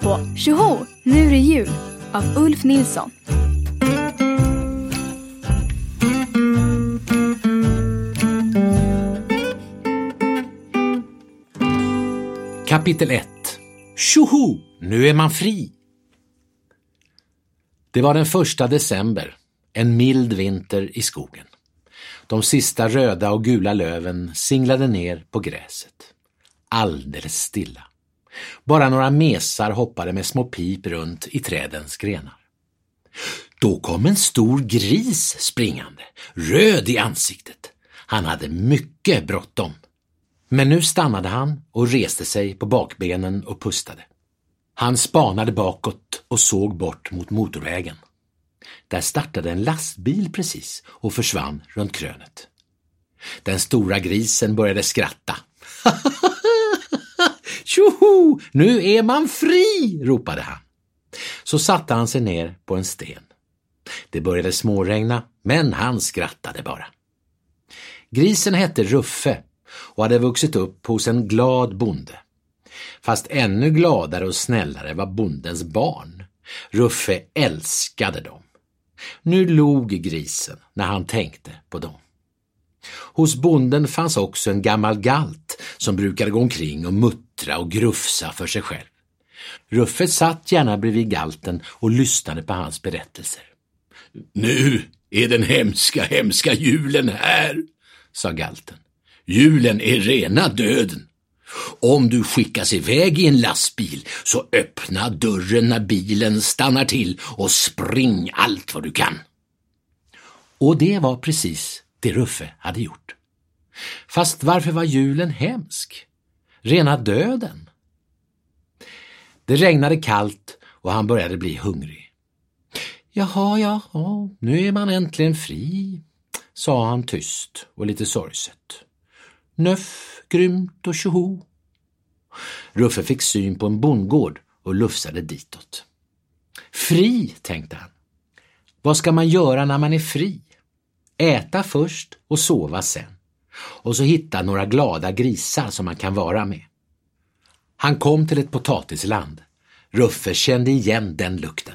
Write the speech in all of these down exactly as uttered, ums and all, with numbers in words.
på Tjoho, nu är det jul av Ulf Nilsson. Kapitel ett. Tjoho, nu är man fri. Det var den första december, en mild vinter i skogen. De sista röda och gula löven singlade ner på gräset. Alldeles stilla. Bara några mesar hoppade med små pip runt i trädens grenar. Då kom en stor gris springande, röd i ansiktet. Han hade mycket bråttom. Men nu stannade han och reste sig på bakbenen och pustade. Han spanade bakåt och såg bort mot motorvägen. Där startade en lastbil precis och försvann runt krönet. Den stora grisen började skratta. Tjoho, nu är man fri, ropade han. Så satte han sig ner på en sten. Det började småregna, men han skrattade bara. Grisen hette Ruffe och hade vuxit upp hos en glad bonde. Fast ännu gladare och snällare var bondens barn. Ruffe älskade dem. Nu log grisen när han tänkte på dem. Hos bonden fanns också en gammal galt som brukade gå omkring och muttra och grufsa för sig själv. Ruffe satt gärna bredvid galten och lyssnade på hans berättelser. Nu är den hemska, hemska julen här, sa galten. Julen är rena döden. Om du skickas iväg i en lastbil så öppna dörren när bilen stannar till och spring allt vad du kan. Och det var precis det Ruffe hade gjort. Fast varför var julen hemsk? Rena döden. Det regnade kallt och han började bli hungrig. Jaha, jaha, nu är man äntligen fri, sa han tyst och lite sorgset. Nöff, grymt och tjoho. Ruffe fick syn på en bondgård och lufsade ditåt. Fri, tänkte han. Vad ska man göra när man är fri? Äta först och sova sen. Och så hitta några glada grisar som man kan vara med. Han kom till ett potatisland. Ruffe kände igen den lukten.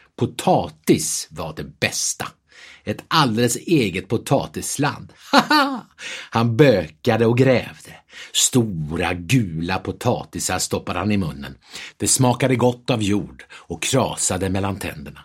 Potatis var det bästa. Ett alldeles eget potatisland. Haha! Han bökade och grävde. Stora gula potatisar stoppade han i munnen. Det smakade gott av jord och krasade mellan tänderna.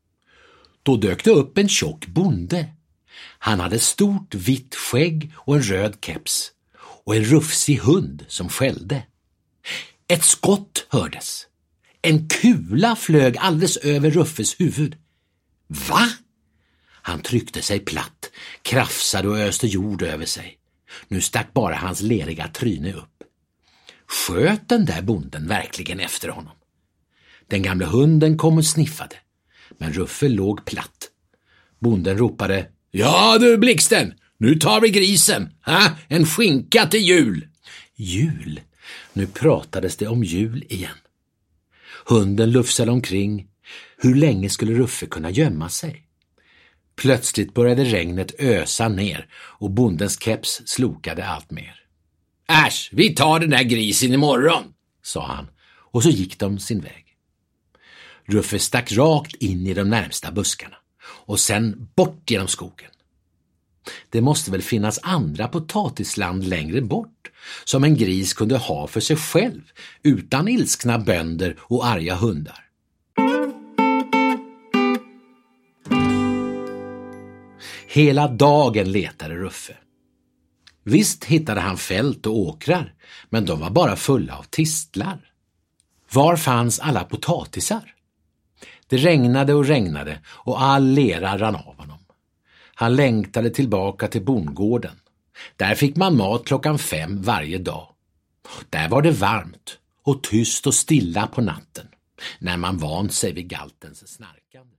Då dök det upp en tjock bonde. Han hade stort vitt skägg och en röd keps. Och en rufsig hund som skällde. Ett skott hördes. En kula flög alldeles över Ruffes huvud. Va? Han tryckte sig platt, krafsade och öste jord över sig. Nu stack bara hans leriga tryne upp. Sköt den där bonden verkligen efter honom? Den gamla hunden kom och sniffade, men Ruffe låg platt. Bonden ropade, ja du Blixten, nu tar vi grisen, ha? En skinka till jul. Jul? Nu pratades det om jul igen. Hunden lufsade omkring. Hur länge skulle Ruffe kunna gömma sig? Plötsligt började regnet ösa ner och bondens keps slokade allt mer. Äsch, vi tar den där grisen imorgon, sa han, och så gick de sin väg. Ruffe stack rakt in i de närmsta buskarna och sen bort genom skogen. Det måste väl finnas andra potatisland längre bort som en gris kunde ha för sig själv utan ilskna bönder och arga hundar. Hela dagen letade Ruffe. Visst hittade han fält och åkrar, men de var bara fulla av tistlar. Var fanns alla potatisar? Det regnade och regnade och all lera rann av honom. Han längtade tillbaka till bondgården. Där fick man mat klockan fem varje dag. Där var det varmt och tyst och stilla på natten, när man vant sig vid galtens snarkande.